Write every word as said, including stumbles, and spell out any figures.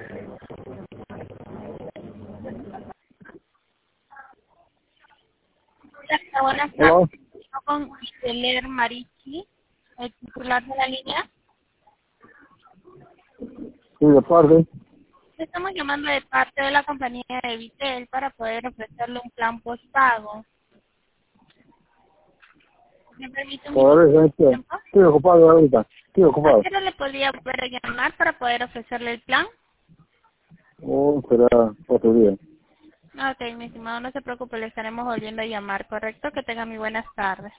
Hola, buenas Hola. tardes. Estoy con Iseler Marichi, el titular de la línea. Sí, de parte. Estamos llamando de parte de la compañía de Vitel para poder ofrecerle un plan postpago. ¿Me permite un minuto Por eso, de este, tiempo? estoy ocupado ahorita. Estoy ¿A ocupado. qué hora le podría volver a llamar para poder ofrecerle el plan? Oh, será otro día. Ok, mi estimado, no se preocupe, le estaremos volviendo a llamar, ¿correcto? Que tenga muy buenas tardes.